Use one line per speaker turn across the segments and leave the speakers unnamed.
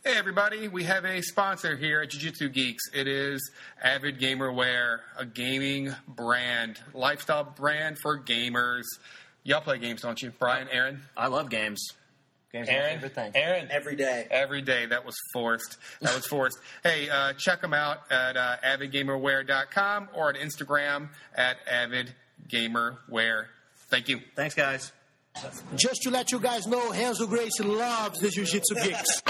Hey everybody, we have a sponsor here at Jiu-Jitsu Geeks. It is Avid Gamer Wear, a gaming brand, lifestyle brand for gamers. Y'all play games, don't you? Brian, Aaron?
I love games. Games are my favorite thing.
Aaron?
Every day.
Every day. That was forced. Hey, check them out at avidgamerwear.com or at Instagram at avidgamerwear. Thank you.
Thanks, guys.
Just to let you guys know, Renzo Gracie loves the Jiu-Jitsu Geeks.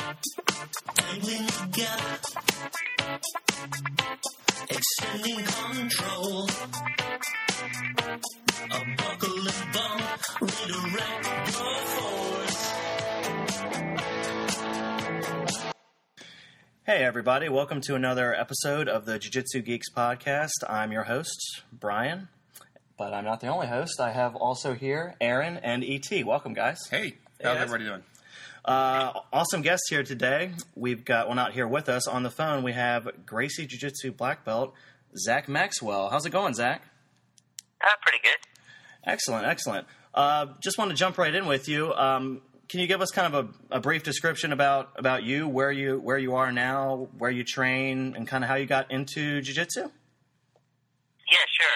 Extending control. A buckle and bump. Redirect your force.
Hey, everybody. Welcome to another episode of the Jiu-Jitsu Geeks podcast. I'm your host, Brian. But I'm not the only host. I have also here Aaron and E.T. Welcome, guys.
Hey, how's everybody doing?
Awesome guests here today. We've got, well, not here with us, on the phone, we have Gracie Jiu-Jitsu black belt, Zach Maxwell. How's it going, Zach?
Pretty good.
Excellent. Just want to jump right in with you. Can you give us kind of a brief description about you, where you are now, where you train, and kind of how you got into Jiu-Jitsu?
Yeah, sure.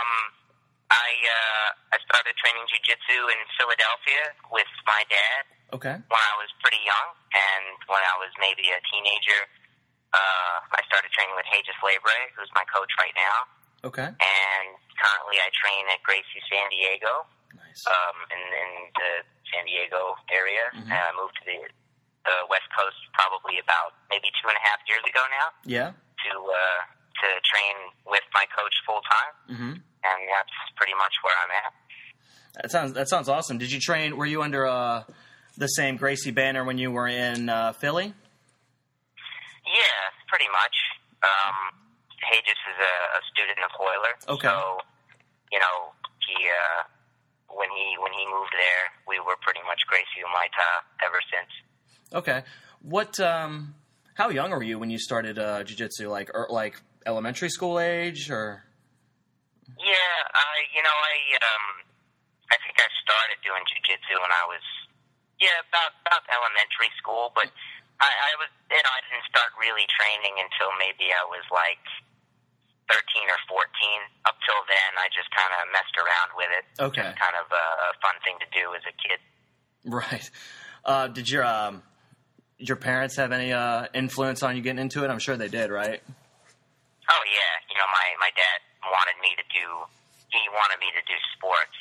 I started training jiu-jitsu in Philadelphia with my dad.
Okay.
When I was pretty young, and when I was maybe a teenager, I started training with Regis Labre, who's my coach right now.
Okay.
And currently I train at Gracie San Diego.
Nice.
In the San Diego area.
Mm-hmm.
And I moved to the West Coast probably about maybe 2.5 years ago now.
Yeah.
To train with my coach full time.
Mm-hmm.
And that's pretty much where I'm at.
That sounds awesome. Did you train? Were you under the same Gracie banner when you were in Philly?
Yeah, pretty much. Regis is a student of Hoyler.
Okay.
So, he when he moved there, we were pretty much Gracie Umaita ever since.
Okay. What? How young were you when you started jiu-jitsu? Like elementary school age, or?
Yeah, I think I started doing jiu-jitsu when I was, about elementary school, but I was, I didn't start really training until maybe I was like 13 or 14. Up till then, I just kind of messed around with it.
Okay.
Just kind of a fun thing to do as a kid.
Right. Did your parents have any influence on you getting into it? I'm sure they did, right?
Oh yeah, my dad wanted me to do sports.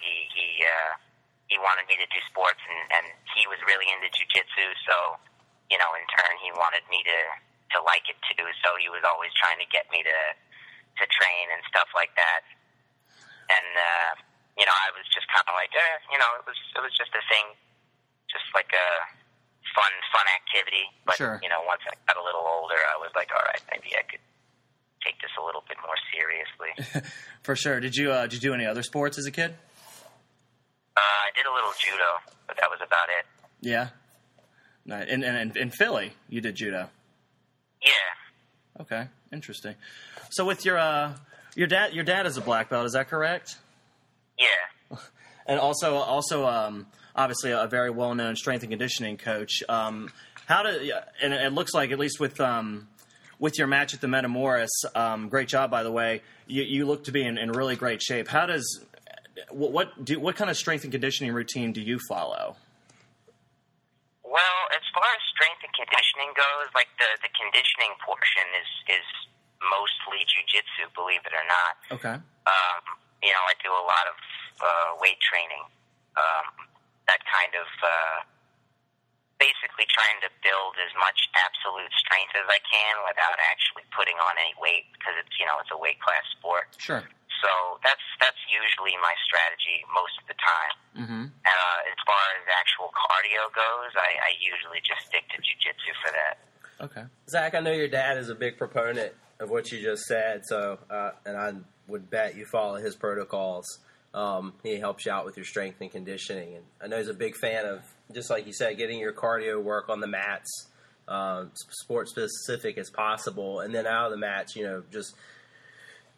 He wanted me to do sports, and he was really into jiu-jitsu. So, in turn, he wanted me to like it too. So he was always trying to get me to train and stuff like that. And I was just kind of like, it was just a thing, just like a fun activity. But
sure.
Once I got a little older, I was like, all right, maybe I could take this a little bit more seriously.
For sure. Did you do any other sports as a kid?
I did a little judo, but that was about it.
Yeah. And in Philly, you did judo.
Yeah.
Okay, interesting. So with your dad is a black belt, is that correct?
Yeah.
And also obviously a very well-known strength and conditioning coach. And it looks like, at least with your match at the Metamoris, great job, by the way. You look to be in really great shape. What kind of strength and conditioning routine do you follow?
Well, as far as strength and conditioning goes, like the conditioning portion is mostly jiu-jitsu, believe it or not.
Okay.
I do a lot of weight training. That kind of basically trying to build as much absolute strength as I can without actually putting on any weight, because it's a weight class sport.
Sure.
So that's usually my strategy most of the time.
Mm-hmm.
As far as actual cardio goes, I usually just stick to jiu-jitsu for that.
Okay.
Zach, I know your dad is a big proponent of what you just said, so and I would bet you follow his protocols. He helps you out with your strength and conditioning, and I know he's a big fan of, just like you said, getting your cardio work on the mats, sport specific as possible, and then out of the mats, just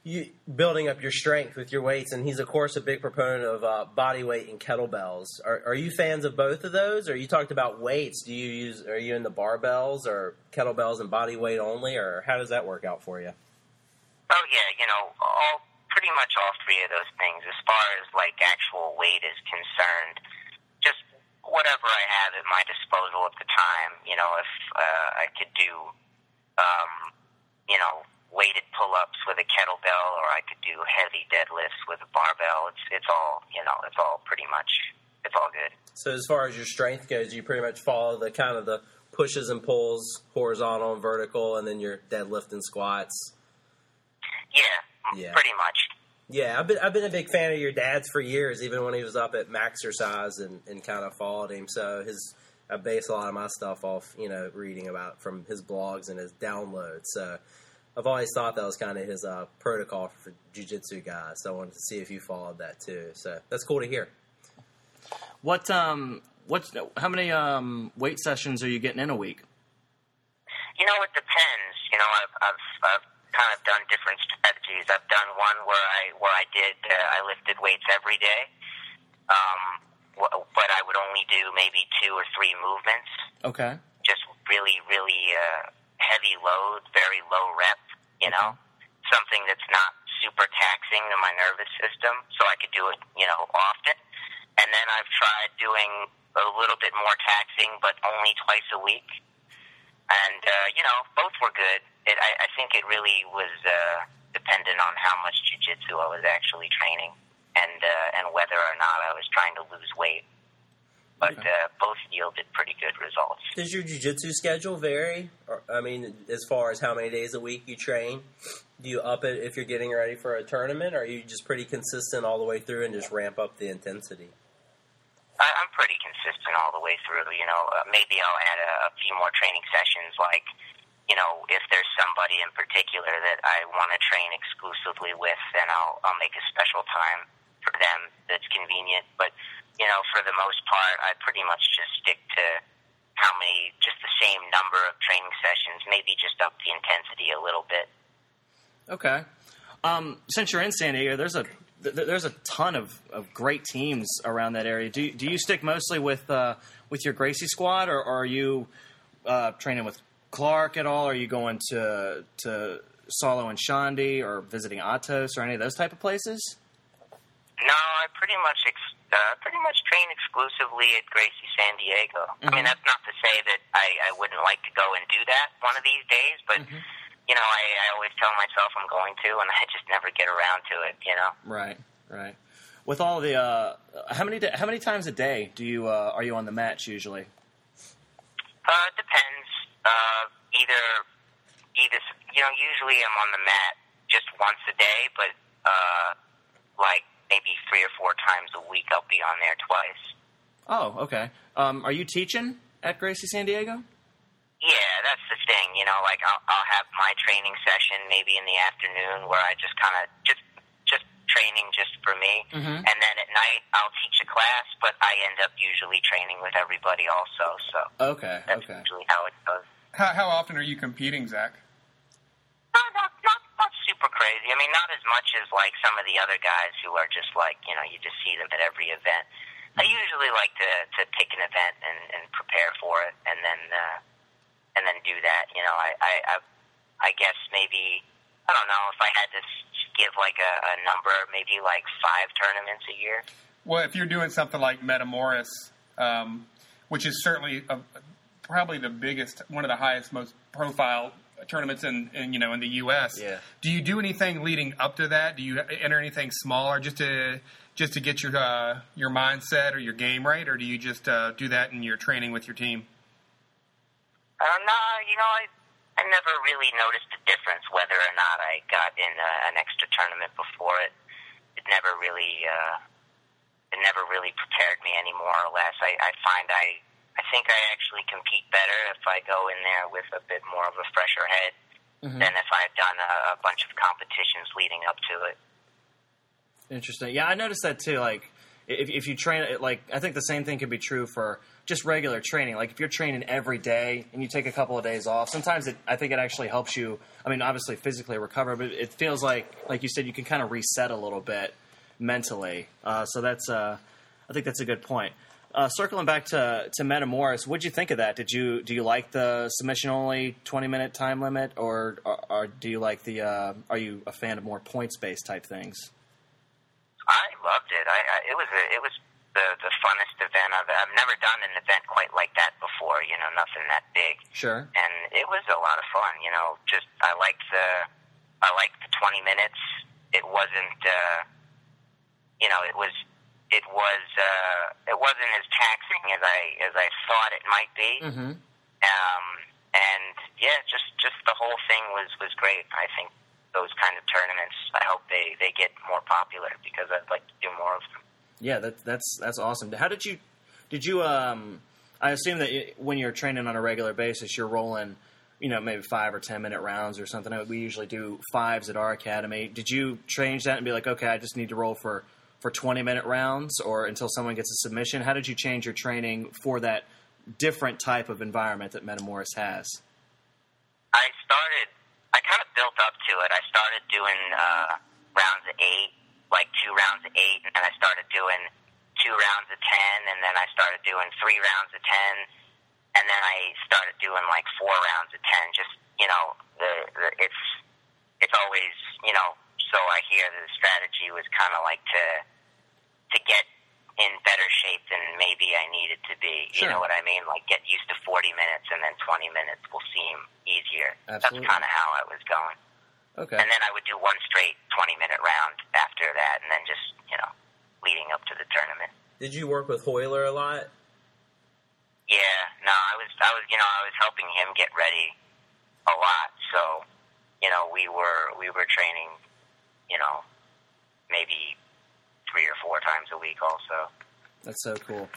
you building up your strength with your weights, and he's of course a big proponent of body weight and kettlebells. Are you fans of both of those? Or you talked about weights? Are you in the barbells or kettlebells and body weight only, or how does that work out for you?
Oh yeah, pretty much all three of those things. As far as like actual weight is concerned, just whatever I have at my disposal at the time. If I could do, weighted pull-ups with a kettlebell, or I could do heavy deadlifts with a barbell. It's all pretty much, it's all good.
So as far as your strength goes, you pretty much follow the kind of the pushes and pulls, horizontal and vertical, and then your deadlift and squats.
Yeah. Pretty much.
Yeah, I've been a big fan of your dad's for years, even when he was up at Maxercise and kind of followed him. So I base a lot of my stuff off, reading about from his blogs and his downloads. So I've always thought that was kind of his protocol for jiu-jitsu guys. So I wanted to see if you followed that too. So that's cool to hear.
How many weight sessions are you getting in a week?
It depends. I've kind of done different strategies. I've done one where I lifted weights every day, but I would only do maybe 2 or 3 movements.
Okay.
Just really, really heavy load, very low rep. Something that's not super taxing to my nervous system, so I could do it, often. And then I've tried doing a little bit more taxing, but only twice a week. And, both were good. I think it really was dependent on how much jiu-jitsu I was actually training and whether or not I was trying to lose weight. But both yielded pretty good results.
Does your jiu-jitsu schedule vary? As far as how many days a week you train? Do you up it if you're getting ready for a tournament, or are you just pretty consistent all the way through and just ramp up the intensity?
I'm pretty consistent all the way through. Maybe I'll add a few more training sessions, like, if there's somebody in particular that I want to train exclusively with, then I'll make a special time for them that's convenient. But, for the most part, I pretty much just stick to just the same number of training sessions, maybe just up the intensity a little bit.
Okay. Since you're in San Diego, there's a ton of great teams around that area. Do you stick mostly with your Gracie squad, or are you training with Clark at all? Are you going to Solo and Shandy, or visiting Atos, or any of those type of places?
No, I pretty much train exclusively at Gracie San Diego. Mm-hmm. I mean, that's not to say that I wouldn't like to go and do that one of these days, but I always tell myself I'm going to, and I just never get around to it.
Right. With all the how many times a day are you on the mats usually?
Depends. Either usually I'm on the mat just once a day, but like maybe 3 or 4 times a week I'll be on there twice.
Oh, okay. Are you teaching at Gracie San Diego?
Yeah, that's the thing. Like I'll have my training session maybe in the afternoon where I just kind of just training just for me, and then at night I'll teach a class, but I end up usually training with everybody also. So that's usually how it goes.
How often are you competing, Zach?
Not super crazy. I mean, not as much as like some of the other guys who are just like you just see them at every event. I usually like to pick an event and prepare for it, and then do that. I guess maybe, I don't know, if I had to give like a number, maybe like 5 tournaments a year.
Well, if you're doing something like Metamoris, which is certainly probably the biggest, one of the highest, most profile tournaments in the U.S.
Yeah.
Do you do anything leading up to that? Do you enter anything smaller just to get your mindset or your game right, or do you just do that in your training with your team?
No, I never really noticed a difference whether or not I got in an extra tournament before it. It never really prepared me any more or less. I find I think I actually compete better if I go in there with a bit more of a fresher head than if I've done a bunch of competitions leading up to it.
Interesting. Yeah, I noticed that too. Like, if you train, like, I think the same thing could be true for just regular training. Like if you're training every day and you take a couple of days off, sometimes I think it actually helps you. I mean, obviously physically recover, but it feels like you said, you can kind of reset a little bit mentally. So that's I think that's a good point. Circling back to Metamoris, what'd you think of that? Do you like the submission only 20-minute time limit, or do you like the are you a fan of more points based type things?
I loved it. It was the funnest event I've never done an event quite like that before. You know, nothing that big.
Sure.
And it was a lot of fun. You know, just I liked the 20 minutes. It wasn't. You know, it wasn't as taxing as I thought it might be.
Mm-hmm.
And yeah, just the whole thing was great. I think those kind of tournaments, I hope they get more popular, because I'd like to do more of them.
Yeah, that's awesome. How did you I assume that when you're training on a regular basis, you're rolling, you know, maybe 5 or 10 minute rounds or something. We usually do 5s at our academy. Did you change that and be like, okay, I just need to roll for 20-minute rounds, or until someone gets a submission? How did you change your training for that different type of environment that Metamoris has?
I kind of built up to it. I started doing rounds of 8, like 2 rounds of 8, and then I started doing 2 rounds of 10, and then I started doing 3 rounds of 10, and then I started doing like 4 rounds of 10. Just, you know, it's always, you know, so I hear the strategy was kind of like to get in better shape than maybe I needed to be.
Sure.
You know what I mean? Like get used to 40 minutes, and then 20 minutes will seem easier.
Absolutely.
That's kind of how I was going.
Okay.
And then I would do one straight 20-minute round after that, and then just, you know, leading up to the tournament.
Did you work with Hoyler a lot?
Yeah, no, I was helping him get ready a lot. So, you know, we were training, you know, maybe 3 or 4 times a week also.
That's so cool.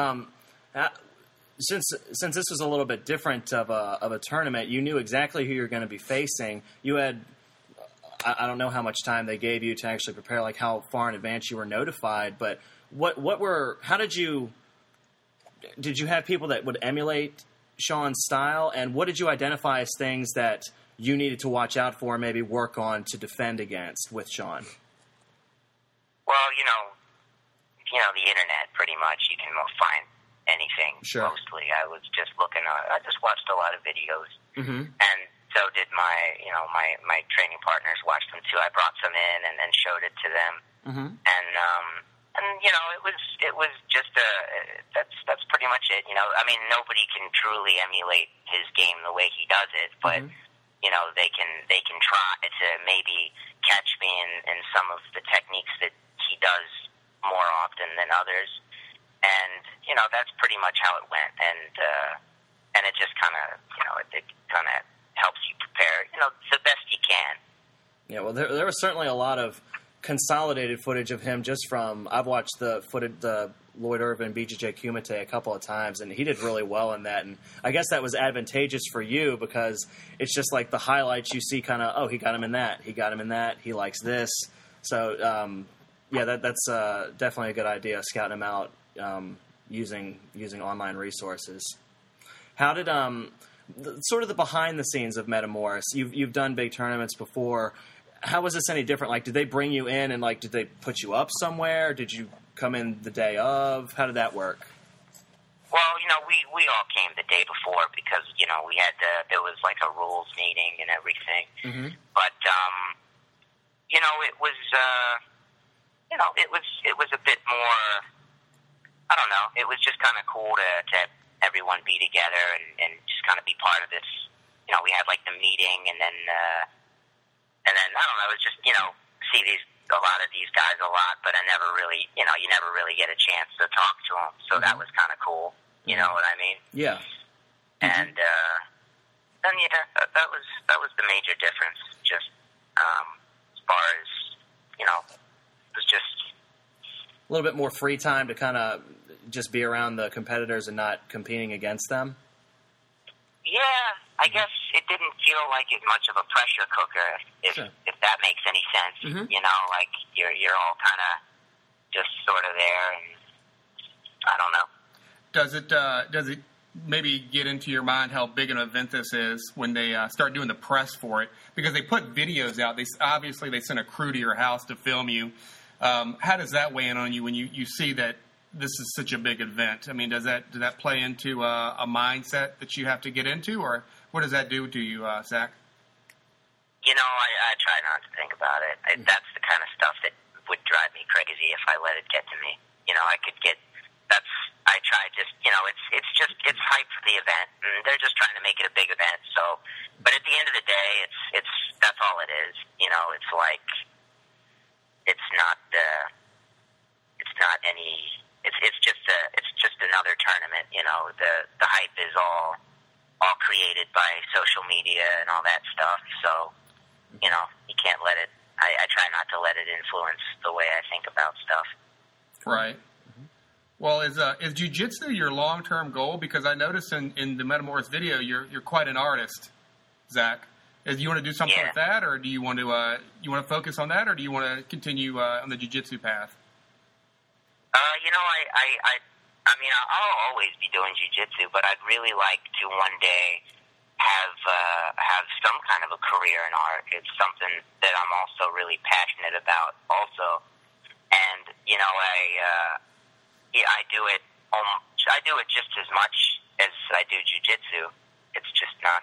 Since this was a little bit different of a tournament, you knew exactly who you were going to be facing. You had, I don't know how much time they gave you to actually prepare, like how far in advance you were notified, but how did you have people that would emulate Sean's style, and what did you identify as things that you needed to watch out for and maybe work on to defend against with Sean?
Well, you know, the internet, pretty much, you can find anything.
Sure.
Mostly. I was just looking, I just watched a lot of videos.
Mm-hmm.
And so did my training partners watched them too. I brought some in and then showed it to them.
Mm-hmm.
And you know, it was just that's pretty much it. You know, I mean, nobody can truly emulate his game the way he does it, but you know, they can try to maybe catch me in some of the techniques that he does more often than others. And you know, that's pretty much how it went. And it just kind of, you know, it kind of helps you prepare, you know, the best you can.
Yeah, well, there was certainly a lot of consolidated footage of him just from, I've watched the Lloyd Irvin, BJJ Kumite a couple of times, and he did really well in that. And I guess that was advantageous for you because it's just like the highlights you see kind of, oh, he got him in that, he got him in that, he likes this. So, yeah, that's definitely a good idea, scouting him out using online resources. How did sort of the behind the scenes of Metamoris? You've done big tournaments before. How was this any different? Like, did they bring you in and like, did they put you up somewhere? Did you come in the day of? How did that work?
Well, you know, we all came the day before because, you know, we had there was like a rules meeting and everything.
Mm-hmm.
But you know, it was it was a bit more. I don't know. It was just kind of cool to everyone be together and just kind of be part of this. You know, we had like the meeting and then I don't know. It was just, you know, see a lot of these guys a lot, but I never really, you know, you never really get a chance to talk to them. So that was kind of cool. You know what I mean?
Yeah.
And yeah, that was the major difference. Just as far as, you know, it was just
a little bit more free time to kind of just be around the competitors and not competing against them.
Yeah, I guess it didn't feel like it much of a pressure cooker, if that makes any sense.
Mm-hmm.
You know, like you're all kind of just sort of there, and I don't know.
does it maybe get into your mind how big an event this is when they start doing the press for it? Because they put videos out. They send a crew to your house to film you. How does that weigh in on you when you see that this is such a big event? I mean, does that play into a mindset that you have to get into, or what does that do to you, Zach?
You know, I try not to think about it. That's the kind of stuff that would drive me crazy if I let it get to me. You know, I try just, you know, it's hype for the event, and they're just trying to make it a big event. So, but at the end of the day, that's all it is. You know, it's like, it's just another tournament. You know, the hype is all created by social media and all that stuff. So, you know, you can't let it. I try not to let it influence the way I think about stuff.
Right. Well, is jiu-jitsu your long-term goal? Because I noticed in the Metamoris video, you're quite an artist, Zach. Do you want to do something with that, or do you want to focus on that, or do you want to continue on the jiu-jitsu path?
You know, I mean, I'll always be doing jiu-jitsu, but I'd really like to one day have some kind of a career in art. It's something that I'm also really passionate about also. And, you know, I do it just as much as I do jiu-jitsu. It's just not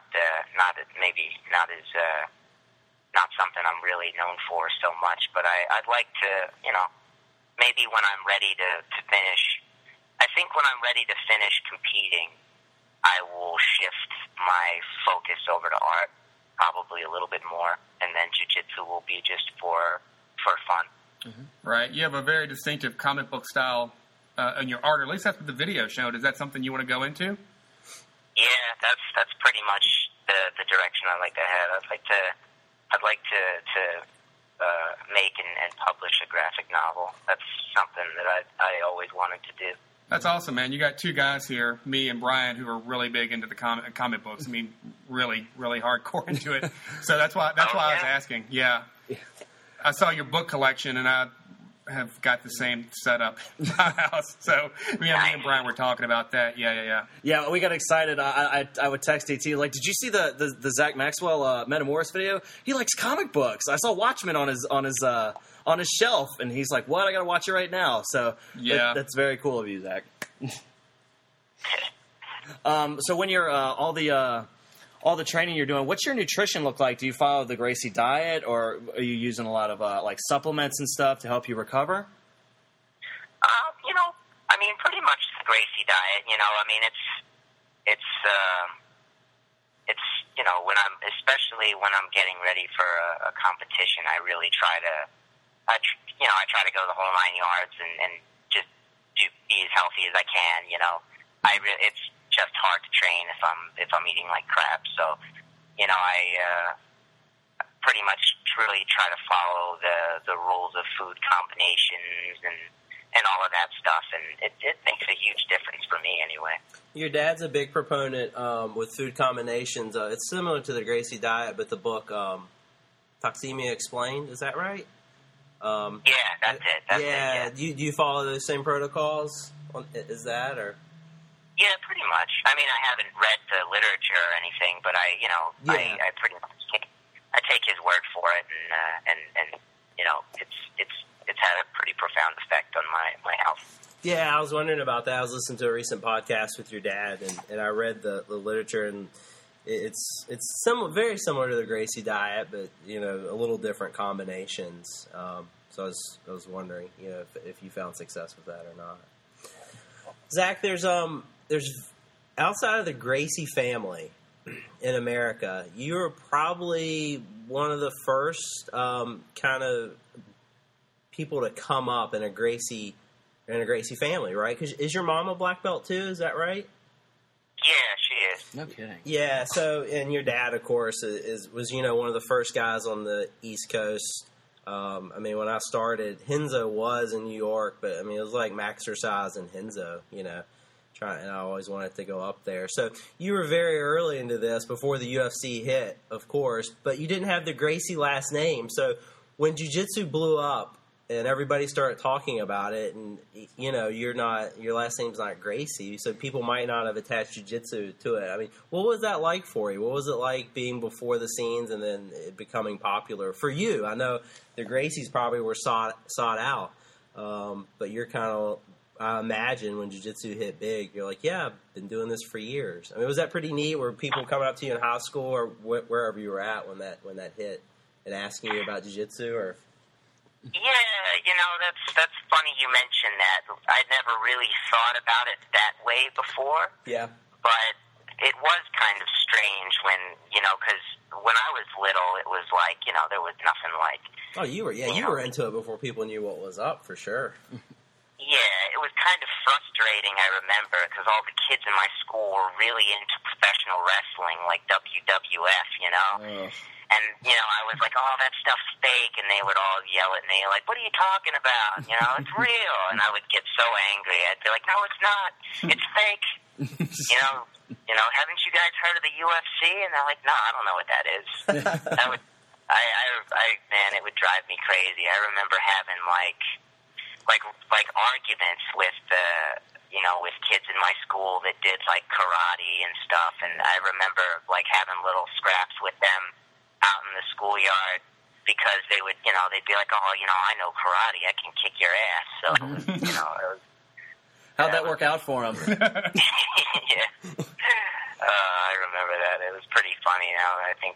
something I'm really known for so much, but I'd like to, you know, maybe when I'm ready to finish, I think when I'm ready to finish competing, I will shift my focus over to art probably a little bit more, and then jiu-jitsu will be just for fun.
Mm-hmm. Right. You have a very distinctive comic book style in your art, or at least that's what the video showed. Is that something you want to go into?
Yeah, that's pretty much the direction I like to head. I'd like to make and publish a graphic novel. That's something that I always wanted to do.
That's awesome, man. You got two guys here, me and Brian, who are really big into the comic books. I mean, really, really hardcore into it. So that's why I was asking. Yeah. I saw your book collection, and I have got the same setup in my house. So me and Brian were talking about that. Yeah.
Yeah, we got excited. I would text DT, like, did you see the Zach Maxwell Metamoris video? He likes comic books. I saw Watchmen on his shelf, and he's like, what? I got to watch it right now. So
yeah,
that's very cool of you, Zach. So when you're all the training you're doing, what's your nutrition look like? Do you follow the Gracie diet, or are you using a lot of like supplements and stuff to help you recover?
You know, I mean, pretty much the Gracie diet. You know, I mean, it's you know, especially when I'm getting ready for a competition, I really try to, I try to go the whole 9 yards and just be as healthy as I can. You know, it's just hard to train if I'm eating like crap. So, you know, I pretty much really try to follow the rules of food combinations and all of that stuff, and it makes a huge difference for me anyway.
Your dad's a big proponent with food combinations. It's similar to the Gracie diet, but the book Toxemia Explained, is that right?
Yeah, that's it. That's it.
Do you follow those same protocols? Is that or?
Yeah, pretty much. I mean, I haven't read the literature or anything, but I pretty much take his word for it, and you know, it's had a pretty profound effect on my health.
Yeah, I was wondering about that. I was listening to a recent podcast with your dad, and I read the literature, and it's very similar to the Gracie diet, but you know, a little different combinations. So I was wondering, you know, if you found success with that or not. Zach, there's outside of the Gracie family in America, you're probably one of the first kind of people to come up in a Gracie family, right? Because is your mom a black belt too? Is that right?
Yeah, she is.
No kidding.
Yeah. So, and your dad, of course, was one of the first guys on the East Coast. I mean, when I started, Henzo was in New York, but I mean, it was like Maxercise and Henzo, you know. And I always wanted to go up there. So you were very early into this before the UFC hit, of course, but you didn't have the Gracie last name. So when jiu-jitsu blew up and everybody started talking about it, and your last name's not Gracie, so people might not have attached jiu-jitsu to it. I mean, what was that like for you? What was it like being before the scenes and then it becoming popular for you? I know the Gracies probably were sought out, but you're kind of, I imagine when jiu-jitsu hit big, you're like, yeah, I've been doing this for years. I mean, was that pretty neat? Were people coming up to you in high school or wherever you were at when that hit and asking you about jiu-jitsu or?
Yeah, that's funny you mentioned that. I'd never really thought about it that way before.
Yeah.
But it was kind of strange when, because when I was little, it was like, there was nothing like...
Oh, you were into it before people knew what was up, for sure.
Yeah, it was kind of frustrating, I remember, because all the kids in my school were really into professional wrestling, like WWF,
Oh.
And, I was like, oh, that stuff's fake, and they would all yell at me, like, what are you talking about? It's real. And I would get so angry. I'd be like, no, it's not. It's fake. Haven't you guys heard of the UFC? And they're like, no, I don't know what that is. Man, it would drive me crazy. I remember having, like arguments with with kids in my school that did, like, karate and stuff, and I remember, like, having little scraps with them out in the schoolyard because they would, they'd be like, oh, I know karate, I can kick your ass. So, it was,
How'd that work out for him?
yeah. I remember that. It was pretty funny now that I think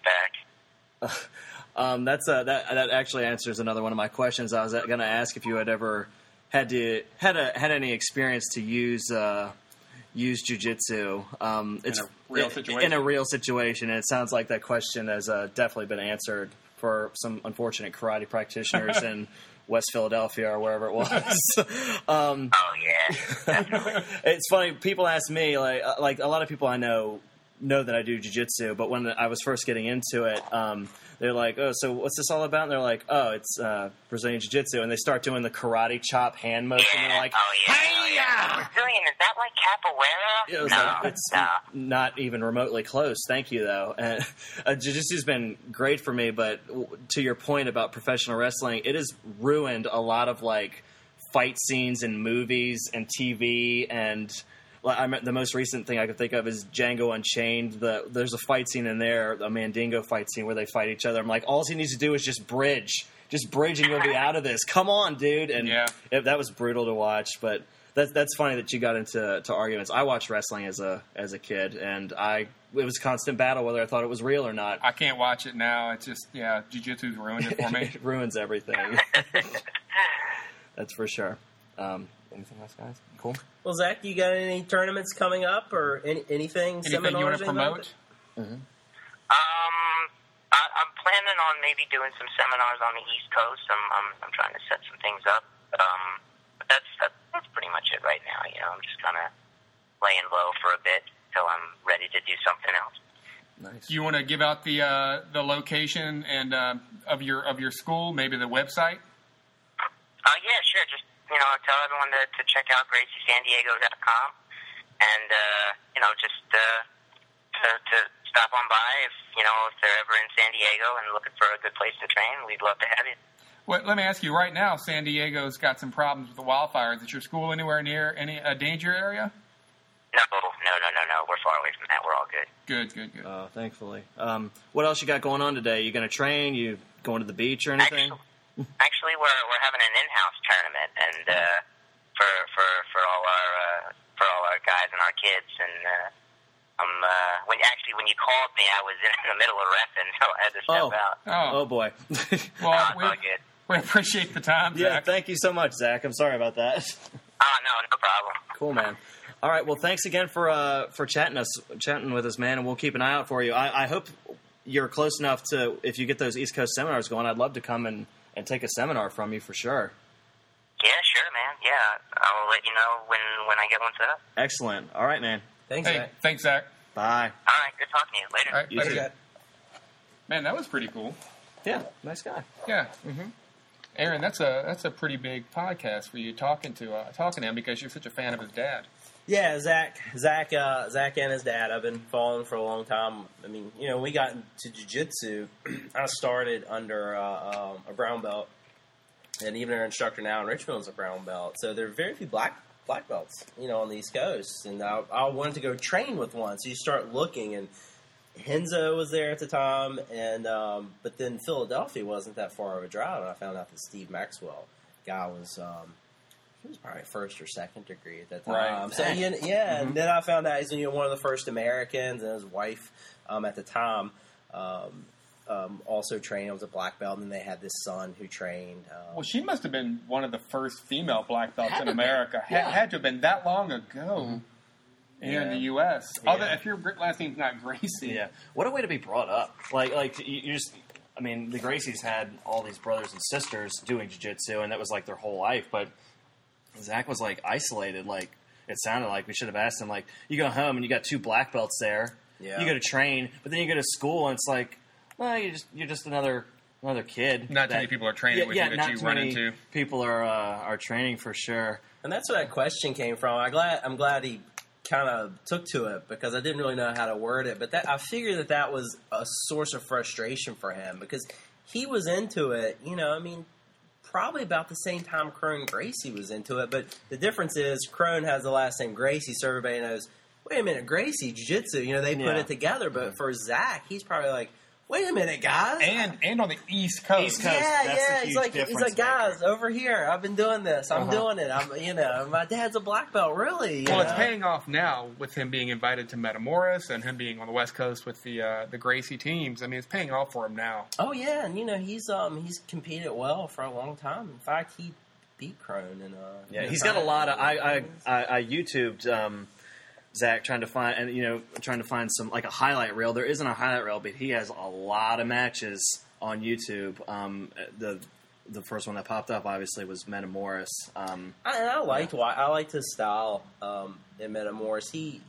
back.
That actually answers another one of my questions. I was going to ask if you had ever had any experience to use jiu-jitsu. It's in a real situation, and it sounds like that question has definitely been answered for some unfortunate karate practitioners in West Philadelphia or wherever it was.
Oh yeah, definitely.
It's funny. People ask me, like a lot of people I know that I do jiu-jitsu, but when I was first getting into it, they're like, oh, so what's this all about? And they're like, oh, it's Brazilian jiu-jitsu. And they start doing the karate chop hand motion.
Yeah.
And they're like,
Hi-ya! Brazilian, is that like capoeira?
No, it's not even remotely close. Thank you, though. Jiu-jitsu's been great for me, but to your point about professional wrestling, it has ruined a lot of, like, fight scenes in movies and TV, and the most recent thing I could think of is Django Unchained. There's a fight scene in there, a Mandingo fight scene where they fight each other. I'm like, all he needs to do is just bridge, and you'll be out of this. Come on, dude! And that was brutal to watch. But that's funny that you got into arguments. I watched wrestling as a kid, and it was a constant battle whether I thought it was real or not.
I can't watch it now. It's just jiu-jitsu's ruined it for me.
It ruins everything. That's for sure. Anything else, guys? Cool.
Well, Zach, you got any tournaments coming up or anything
you want to promote?
Mm-hmm.
I'm planning on maybe doing some seminars on the East Coast. I'm trying to set some things up. But that's pretty much it right now. I'm just kind of laying low for a bit till I'm ready to do something else.
Nice.
You want to give out the location and of your school, maybe the website?
Yeah, sure. Just tell everyone to check out GracieSanDiego.com and just to stop on by if they're ever in San Diego and looking for a good place to train. We'd love to have you.
Well, let me ask you right now. San Diego's got some problems with the wildfires. Is your school anywhere near any danger area?
No. We're far away from that. We're all good.
Good.
Oh, thankfully. What else you got going on today? You going to train? You going to the beach or anything?
Actually, we're having an in-house tournament, and for all our guys and our kids. And when you called me, I was in the middle of repping, so I had to step out.
Oh boy.
Well,
it's all good.
We appreciate the time, Zach.
Yeah, thank you so much, Zach. I'm sorry about that.
No problem.
Cool, man. All right, well, thanks again for chatting with us, man, and we'll keep an eye out for you. I hope you're close enough to, if you get those East Coast seminars going, I'd love to come and take a seminar from you for sure.
Yeah, sure, man. Yeah, I'll let you know when I get one set up.
Excellent. All right, man.
Thanks, Zach.
Thanks, Zach.
Bye.
All right, good talking to you. Later.
All right,
You
later.
too.
Zach. Man, that was pretty cool.
Yeah, nice guy.
Yeah. Mm-hmm. Aaron, that's a pretty big podcast for you talking to him because you're such a fan of his dad.
Yeah, Zach and his dad, I've been following for a long time. I mean, we got into jiu-jitsu. I started under a brown belt and even our instructor now in Richmond is a brown belt. So there are very few black belts, on the East Coast. And I wanted to go train with one. So you start looking, and Henzo was there at the time, and but then Philadelphia wasn't that far of a drive, and I found out that Steve Maxwell guy was he was probably first or second degree at that time.
Right.
So and then I found out he's one of the first Americans, and his wife at the time also trained. Was a black belt, and then they had this son who trained.
Well, she must have been one of the first female black belts in
to
America.
be. Yeah.
Had to have been that long ago in the U.S. Although, if your last name's not Gracie.
Yeah, what a way to be brought up. Like you just, I mean, the Gracies had all these brothers and sisters doing jiu-jitsu, and that was like their whole life. But Zach was like isolated. Like it sounded like we should have asked him. Like you go home and you got 2 black belts there. Yeah. You go to train, but then you go to school and it's like, well, you're just another kid.
Not too many people are training with you that you run into.
People are training for sure.
And that's where that question came from. I'm glad he kind of took to it, because I didn't really know how to word it. But I figured that was a source of frustration for him, because he was into it, probably about the same time Crone Gracie was into it. But the difference is Crone has the last name Gracie, so everybody knows, wait a minute, Gracie, jiu-jitsu, they put it together. But for Zach, he's probably like, wait a minute, guys.
And on the East Coast.
East Coast. That's
He's like, guys, over here, I've been doing this. I'm doing it. My dad's a black belt, really.
Well, it's paying off now with him being invited to Metamoris and him being on the West Coast with the Gracie teams. I mean, it's paying off for him now.
Oh yeah, and he's competed well for a long time. In fact, he beat Crone. And
he's got a lot of. I YouTubed. Zach trying to find some like a highlight reel. There isn't a highlight reel, but he has a lot of matches on YouTube. The first one that popped up obviously was Metamoris.
I liked his style in Metamoris. He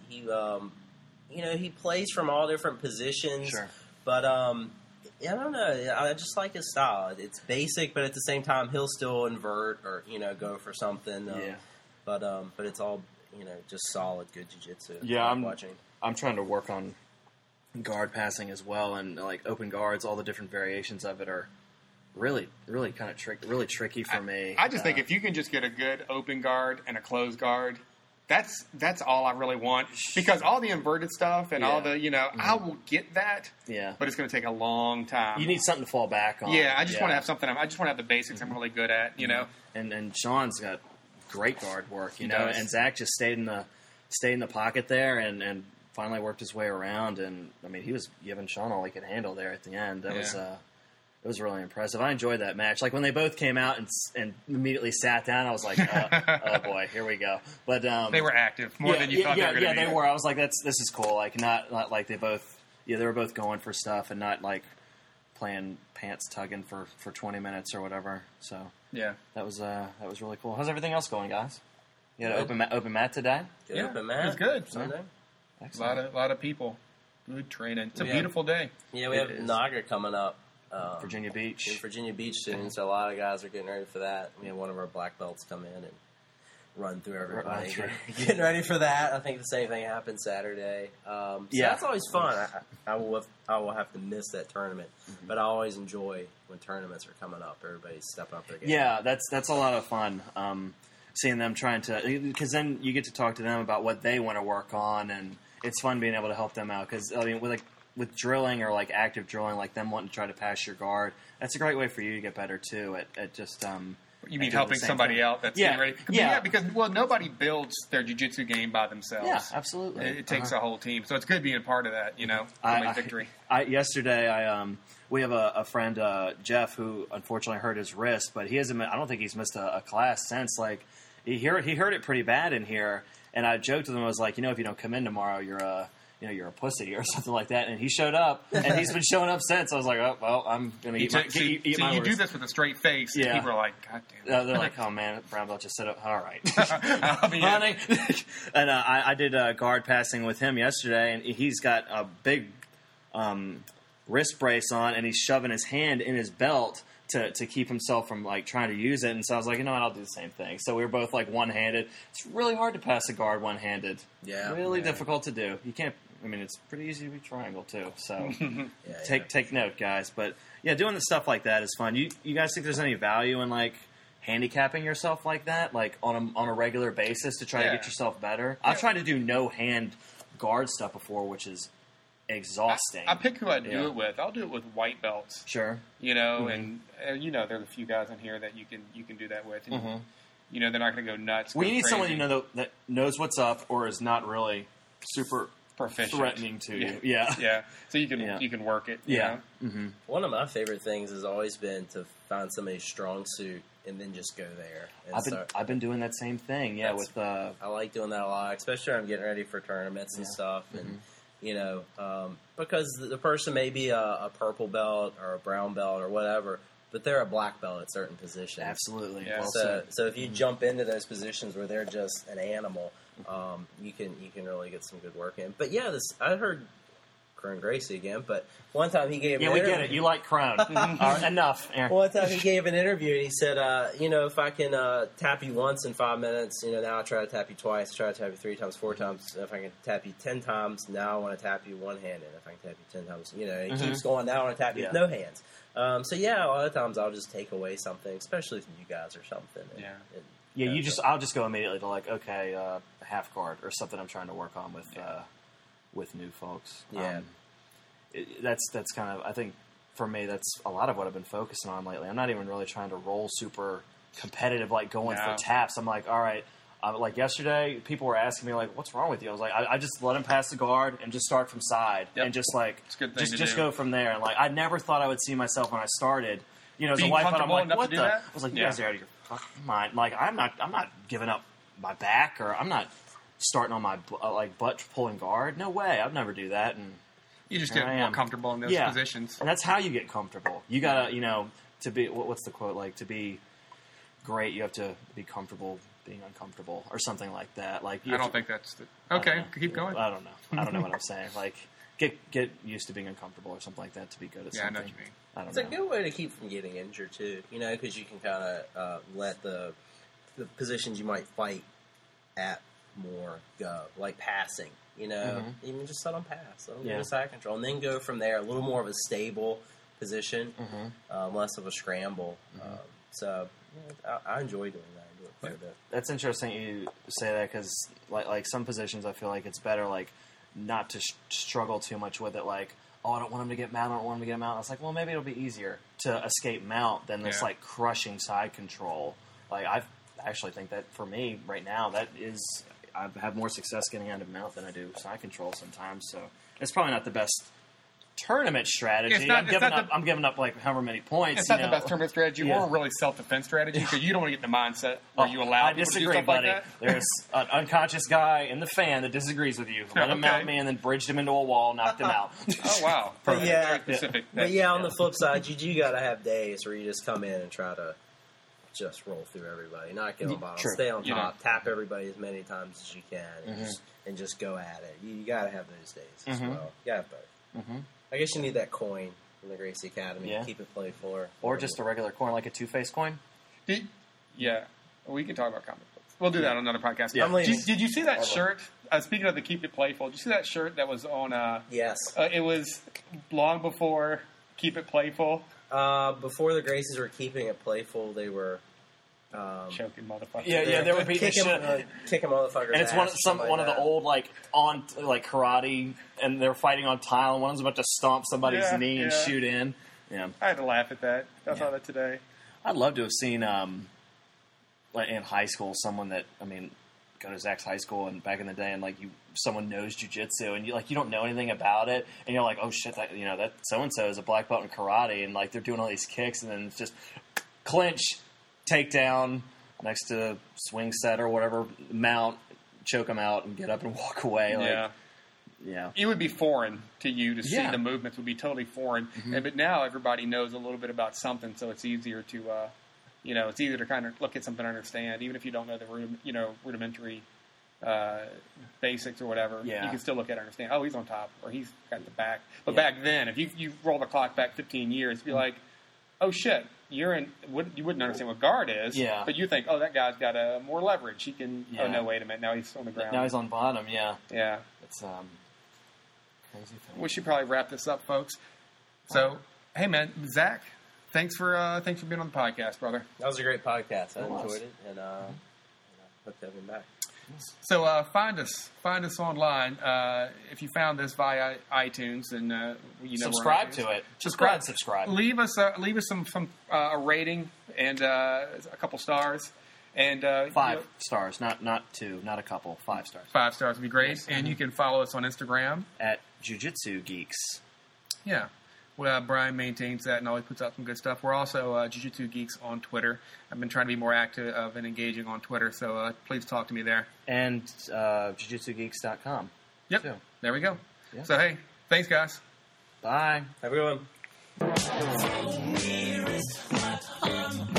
he plays from all different positions. Sure. But I don't know. I just like his style. It's basic, but at the same time he'll still invert or go for something. But it's all. Just solid, good jiu-jitsu.
Yeah, I'm trying to work on guard passing as well, and like open guards. All the different variations of it are really kind of tricky for me.
I just think if you can just get a good open guard and a closed guard, that's all I really want. Because all the inverted stuff and all the I will get that. Yeah, but it's going to take a long time.
You need something to fall back on.
Yeah, I just want to have something. I just want to have the basics I'm really good at.
And Sean's got great guard work, and Zach just stayed in the pocket there and finally worked his way around. And I mean, he was giving Sean all he could handle there at the end. That was really impressive. I enjoyed that match. Like when they both came out and immediately sat down, I was like, oh boy, here we go. But
they were active more than you thought they were going to be.
Yeah, they were. I was like, this is cool. Like not like they were both going for stuff and not like playing pants tugging for 20 minutes or whatever. So. Yeah, that was really cool. How's everything else going, guys? You had an open mat today?
Good open mat.
It was good. A lot of people. Good training. It's a beautiful day.
Yeah, we have Naga coming up.
Virginia Beach.
In Virginia Beach soon, so a lot of guys are getting ready for that. We have one of our black belts come in and run through everybody. Getting ready for that. I think the same thing happened Saturday. So that's always fun. I will have to miss that tournament, but I always enjoy when tournaments are coming up. Everybody's stepping up their game.
Yeah, that's a lot of fun. Seeing them trying to, because then you get to talk to them about what they want to work on, and it's fun being able to help them out. Because I mean, with drilling or like active drilling, like them wanting to try to pass your guard, that's a great way for you to get better too. At just
you mean helping somebody out that's getting ready? Because nobody builds their jiu-jitsu game by themselves.
Yeah, absolutely.
It takes a whole team, so it's good being a part of that. Victory.
Yesterday, we have a friend, Jeff, who unfortunately hurt his wrist, but he hasn't. I don't think he's missed a class since. Like he hurt it pretty bad in here, and I joked with him. I was like, if you don't come in tomorrow, you're a pussy or something like that. And he showed up, and he's been showing up since. I was like, oh, well, I'm going to eat my
So you do this with a straight face, and people are like, God damn it.
They're like, oh, man, brown belt just sit up. All right. Honey. And I did guard passing with him yesterday, and he's got a big wrist brace on, and he's shoving his hand in his belt to keep himself from like trying to use it. And so I was like, I'll do the same thing. So we were both like one-handed. It's really hard to pass a guard one-handed. Yeah. Really difficult to do. You can't. I mean, it's pretty easy to be triangle too. So take note, guys. But yeah, doing the stuff like that is fun. You guys think there's any value in like handicapping yourself like that, like on a regular basis to try to
Yeah.
get yourself better. I've tried to do no hand guard stuff before, which is exhausting.
I pick who I do
Yeah.
it with. I'll do it with white belts.
Sure.
You know, and there's a few guys in here that you can do that with. And, you know, they're not going to go nuts.
Well,
go
you need someone
crazy.
you know that knows what's up or is not really super
Proficient.
threatening to you.
Yeah.
Yeah.
Yeah. So you
Yeah.
can work it. you
Yeah.
know?
One of my favorite things has always been to find somebody's strong suit and then just go there. And
I've been doing that same thing. Yeah,
That's-
with
I like doing that a lot, especially when I'm getting ready for tournaments and stuff. And, you know, because the person may be a purple belt or a brown belt or whatever, but they're a black belt at certain positions.
absolutely.
Yeah.
Well
So,
said.
so if you jump into those positions where they're just an animal, you can really get some good work in. But yeah, I heard Kern Gracie again, but one time he gave
Yeah,
an
we
interview.
get it. You like Crown. All right, enough, Aaron.
One time he gave an interview and he said, you know, if I can tap you once in 5 minutes, you know, now I try to tap you twice, try to tap you 3 times, 4 times. If I can tap you 10 times, now I want to tap you one-handed. If I can tap you 10 times, you know, it keeps going. Now I want to tap you with no hands. So yeah, a lot of times I'll just take away something, especially with you guys or something. And,
Yeah.
and,
Yeah,
know,
I'll just go immediately to like, okay, half guard or something I'm trying to work on with new folks.
Yeah.
That's kind of, I think for me, that's a lot of what I've been focusing on lately. I'm not even really trying to roll super competitive, like going
No.
for taps. I'm like, all right, like yesterday, people were asking me like, what's wrong with you? I was like, I just let him pass the guard and just start from side
Yep.
and just like,
It's a good thing to
just
do.
go from there. And like, I never thought I would see myself when I started. You know, as a
Being
white belt, I'm
comfortable
like,
enough
what
to
the?
do that?
I was like, you
Yeah.
guys are out of your fucking mind. Like, I'm not giving up my back, or I'm not starting on my like butt pulling guard. No way, I'd never do that. And
You just
here
get
I
more
am.
comfortable in those
Yeah.
positions.
And that's how you get comfortable. You gotta, you know, to be what's the quote like? To be great, you have to be comfortable being uncomfortable, or something like that. Like, you
I
have
don't
to-
think that's the.
I don't
Okay,
know.
keep going.
I don't know. I don't know what I'm saying. Like, get used to being uncomfortable or something like that to be good at
Yeah, I know
something.
what you mean.
I don't
It's
know.
a good way to keep from getting injured too, you know, because you can kind of let the positions you might fight at more go, like passing. You know, even just let them pass, let them
Yeah.
get a side control, and then go from there. A little more of a stable position, less of a scramble. So yeah, I enjoy doing that. I do it quite a bit.
That's interesting you say that, because like some positions I feel like it's better like not to struggle too much with it. Like, oh, I don't want him to get mount. I don't want him to get mount. I was like, well, maybe it'll be easier to escape mount than this
Yeah.
like crushing side control. Like, I actually think that for me right now, that is, I have more success getting out of mount than I do side control sometimes. So it's probably not the best tournament strategy.
It's not-
I'm
it's
giving
not
up. I'm giving up like however many points.
It's not
you
the
know?
best tournament strategy
Yeah.
or really self-defense strategy, because you don't want to get in the mindset where you allow
I
people
disagree,
to do stuff
buddy.
like that.
There's an unconscious guy in the fan that disagrees with you. Let him
Okay.
mount me and then bridged him into a wall, knocked him out.
Oh, wow.
But yeah,
Very specific.
But yeah, on the flip side, you got to have days where you just come in and try to just roll through everybody, not get on bottom,
True.
stay on
You
top, tap everybody as many times as you can, and just go at it. You got to have those days as well. You got to have both. I guess you need that coin from the Gracie Academy
Yeah.
to keep it playful.
Or just a regular coin, like a two-faced coin.
Yeah. We can talk about comic books. We'll do that on another podcast.
Yeah.
I'm leaving.
Did you see that shirt? Speaking of the Keep It Playful, did you see that shirt that was on...
Yes.
it was long before Keep It Playful.
Before the Gracies were keeping it playful, they were
Choking motherfucker.
Yeah, they were beating the shit.
kicking motherfuckers'
And it's
ass
one of the old like karate, and they're fighting on tile, and one of them's about to stomp somebody's
Yeah,
knee and
yeah.
shoot in. Yeah,
I had to laugh at that. I saw that today.
I'd love to have seen like in high school someone that go to Zach's high school and back in the day, and like someone knows jujitsu, and you don't know anything about it, and you're like, oh shit, that so and so is a black belt in karate, and like they're doing all these kicks, and then it's just clinch, takedown next to swing set or whatever, mount, choke them out, and get up and walk away. Like, yeah.
It would be foreign to you to see
Yeah.
the movements would be totally foreign. But now everybody knows a little bit about something, so it's easier to, it's easier to kind of look at something and understand, even if you don't know the rudimentary basics or whatever.
Yeah.
You can still look at it and understand. Oh, he's on top, or he's got the back. But back then, if you roll the clock back 15 years, it'd be like, oh shit, you wouldn't understand what guard is.
Yeah.
But you think, oh, that guy's got more leverage. He can.
Yeah.
Oh no, wait a minute. Now he's on the ground.
Now he's on bottom. Yeah,
Yeah.
it's crazy thing.
We should probably wrap this up, folks. So, hey, man, Zach, thanks for being on the podcast, brother.
That was a great podcast. I enjoyed it, and hope to have him back.
So find us online. If you found this via iTunes, and
Subscribe to it. Just go ahead and subscribe.
Leave us some a rating and a couple stars. And
5 stars, not 2, not a couple. 5 stars.
5 stars would be great.
Yes.
And you can follow us on Instagram
At Jiu-Jitsu Geeks.
Yeah. Well, Brian maintains that and always puts out some good stuff. We're also Jiu-Jitsu Geeks on Twitter. I've been trying to be more active and engaging on Twitter, so please talk to me there.
And jiujitsugeeks.com.
Yep.
too.
There we go.
Yeah.
So, hey, thanks, guys.
Bye.
Have a good one.
Nearest my arm